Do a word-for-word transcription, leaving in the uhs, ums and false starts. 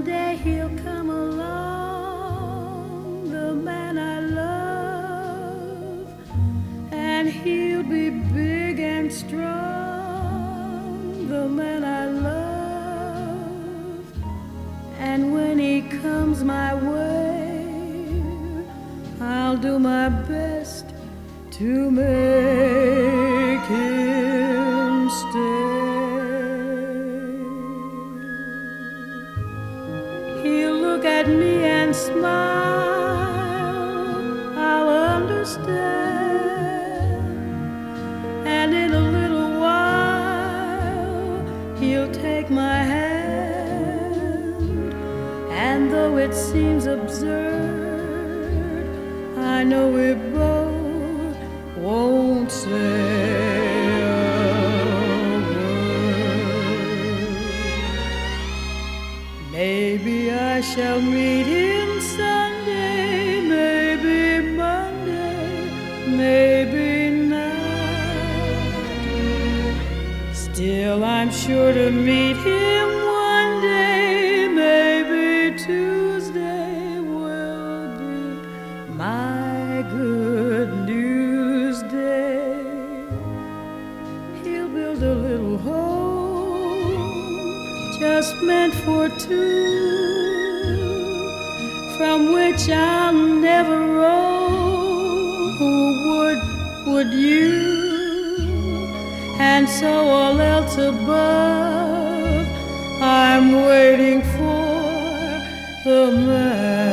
someday he'll come along, the man I love, and he'll be big and strong, the man I love. And when he comes my way, I'll do my best to make him stay. He'll look at me and smile, I'll understand, and in a little while he'll take my hand. And though it seems absurd, I know we both won't say a word. Maybe I shall meet him Sunday, maybe Monday, maybe not. Still I'm sure to meet him one day, maybe Tuesday will be my good news day. He'll build a little home just meant for two, from which I'll never roam. Who would, would you? And so all else above, I'm waiting for the man